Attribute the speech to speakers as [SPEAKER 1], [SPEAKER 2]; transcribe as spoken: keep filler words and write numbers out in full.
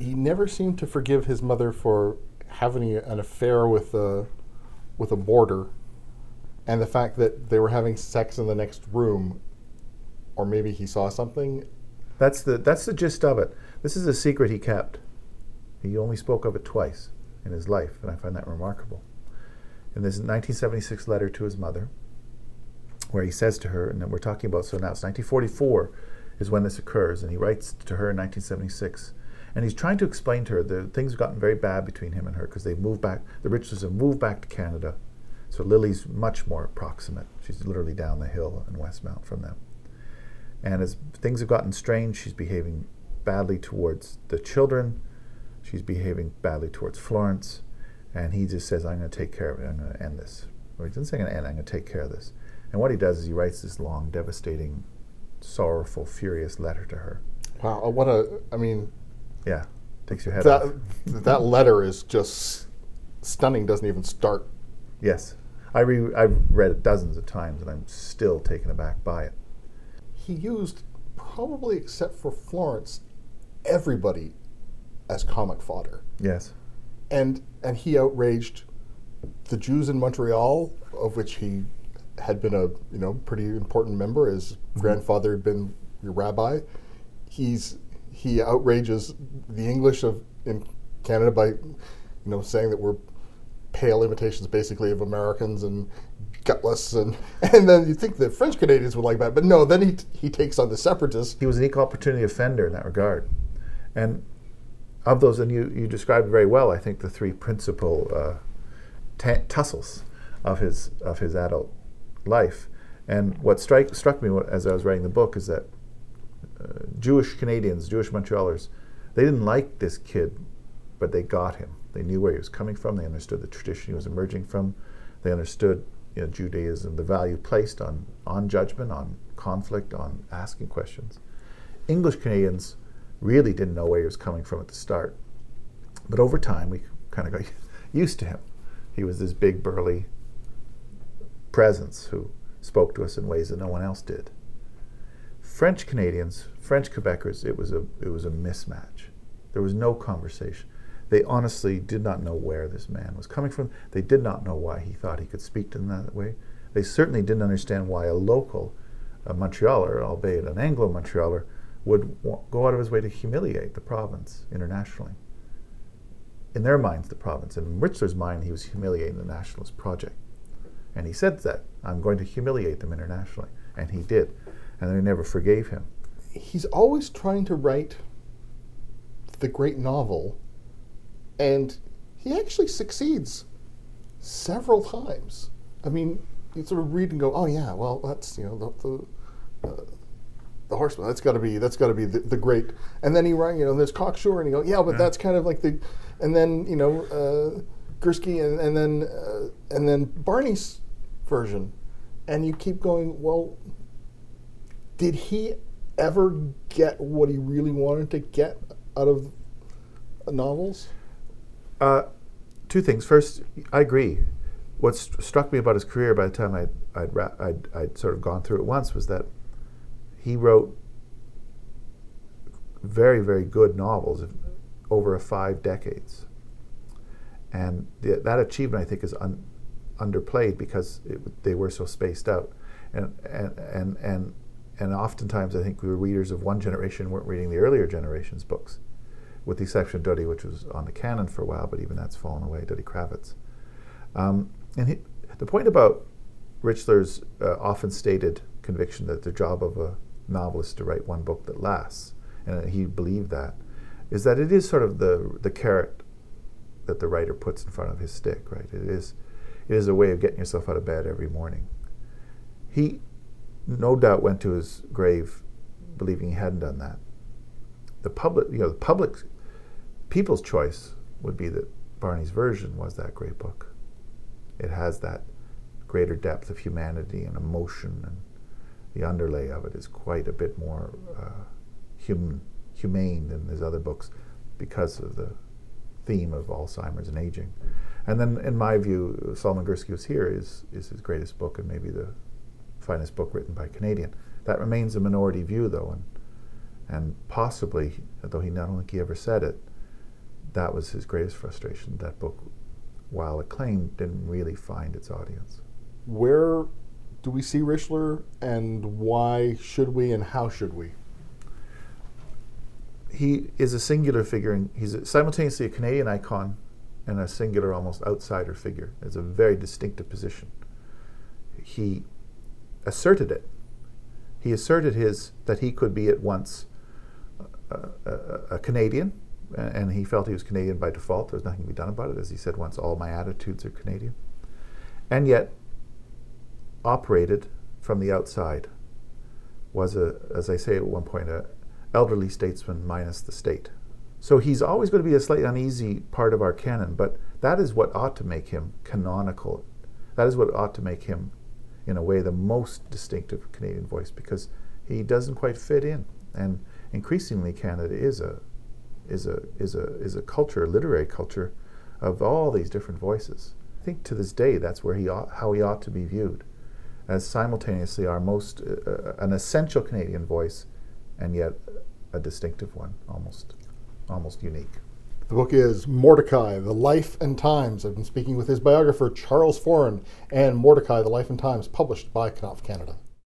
[SPEAKER 1] he never seemed to forgive his mother for having an affair with a with a boarder, and the fact that they were having sex in the next room, or maybe he saw something.
[SPEAKER 2] That's the that's the gist of it. This is a secret he kept. He only spoke of it twice in his life, and I find that remarkable. In this nineteen seventy-six letter to his mother, where he says to her, and then we're talking about, so now it's nineteen forty-four is when this occurs, and he writes to her in nineteen seventy-six, and he's trying to explain to her that things have gotten very bad between him and her because they've moved back, the Richards have moved back to Canada, so Lily's much more proximate. She's literally down the hill in Westmount from them. And as things have gotten strange, she's behaving badly towards the children, she's behaving badly towards Florence, and he just says, I'm going to take care of it, I'm going to end this. Or he doesn't say I'm going to end, I'm going to take care of this. And what he does is he writes this long, devastating, sorrowful, furious letter to her.
[SPEAKER 1] Wow, what a, I mean...
[SPEAKER 2] Yeah, takes your head
[SPEAKER 1] that,
[SPEAKER 2] off.
[SPEAKER 1] That letter is just stunning, doesn't even start.
[SPEAKER 2] Yes. I re- I've read it dozens of times, and I'm still taken aback by it.
[SPEAKER 1] He used, probably except for Florence, everybody as comic fodder.
[SPEAKER 2] Yes.
[SPEAKER 1] And and he outraged the Jews in Montreal, of which he had been a you know pretty important member. His mm-hmm. grandfather had been a rabbi. He's he outrages the English of in Canada by you know saying that we're pale imitations basically of Americans and gutless, and and then you think the French Canadians would like that, but no, then he he takes on the separatists.
[SPEAKER 2] He was an equal opportunity offender in that regard. And of those, and you, you described very well, I think, the three principal uh, t- tussles of his of his adult life. And what strike, struck me as I was writing the book is that uh, Jewish Canadians, Jewish Montrealers, they didn't like this kid, but they got him. They knew where he was coming from. They understood the tradition he was emerging from. They understood you know, Judaism, the value placed on, on judgment, on conflict, on asking questions. English Canadians really didn't know where he was coming from at the start. But over time, we kind of got used to him. He was this big, burly presence who spoke to us in ways that no one else did. French Canadians, French Quebecers, it was a it was a mismatch. There was no conversation. They honestly did not know where this man was coming from. They did not know why he thought he could speak to them that way. They certainly didn't understand why a local, a Montrealer, albeit an Anglo-Montrealer, would w- go out of his way to humiliate the province internationally. In their minds, the province. In Richler's mind, he was humiliating the nationalist project. And he said that, I'm going to humiliate them internationally. And he did. And they never forgave him.
[SPEAKER 1] He's always trying to write the great novel, and he actually succeeds several times. I mean, you sort of read and go, oh yeah, well, that's, you know, the... the uh, The Horseman. That's got to be. That's got to be the, the great. And then he writes, you know, there's Cocksure, and you go, yeah, but yeah. that's kind of like the. And then you know, uh, Gursky, and, and then uh, and then Barney's version, and you keep going. Well, did he ever get what he really wanted to get out of novels?
[SPEAKER 2] Uh, two things. First, I agree. What st- struck me about his career by the time I'd I'd, ra- I'd I'd sort of gone through it once was that he wrote very, very good novels over a five decades. And the, that achievement, I think, is un, underplayed because it, they were so spaced out. And, and, and, and, and oftentimes, I think we were readers of one generation weren't reading the earlier generation's books, with the exception of Duddy, which was on the canon for a while, but even that's fallen away, Duddy Kravitz. Um, and he, the point about Richler's uh, often stated conviction that the job of a novelist to write one book that lasts, and he believed that, is that it is sort of the the carrot that the writer puts in front of his stick, right? It is it is a way of getting yourself out of bed every morning. He no doubt went to his grave believing he hadn't done that. The public, you know, the public, people's choice would be that Barney's version was that great book. It has that greater depth of humanity and emotion, and the underlay of it is quite a bit more uh, human, humane than his other books because of the theme of Alzheimer's and aging. And then, in my view, Solomon Gursky Was Here is, is his greatest book and maybe the finest book written by a Canadian. That remains a minority view, though, and and possibly, though he not only he ever said it, that was his greatest frustration. That book, while acclaimed, didn't really find its audience.
[SPEAKER 1] Where do we see Richler, and why should we, and how should we?
[SPEAKER 2] He is a singular figure, and he's a, simultaneously a Canadian icon and a singular, almost outsider figure. It's a very distinctive position. He asserted it. He asserted his that he could be at once a, a, a Canadian, and he felt he was Canadian by default. There was nothing to be done about it. As he said once, all my attitudes are Canadian. And yet operated from the outside, was, a, as I say at one point, a elderly statesman minus the state. So he's always going to be a slightly uneasy part of our canon, but that is what ought to make him canonical. That is what ought to make him, in a way, the most distinctive Canadian voice, because he doesn't quite fit in. And increasingly, Canada is a is a is a is a culture, a literary culture, of all these different voices. I think to this day, that's where he ought, how he ought to be viewed, as simultaneously our most uh, an essential Canadian voice, and yet a distinctive one, almost almost unique.
[SPEAKER 1] The book is Mordecai, The Life and Times. I've been speaking with his biographer, Charles Foran, and Mordecai, The Life and Times, published by Knopf Canada.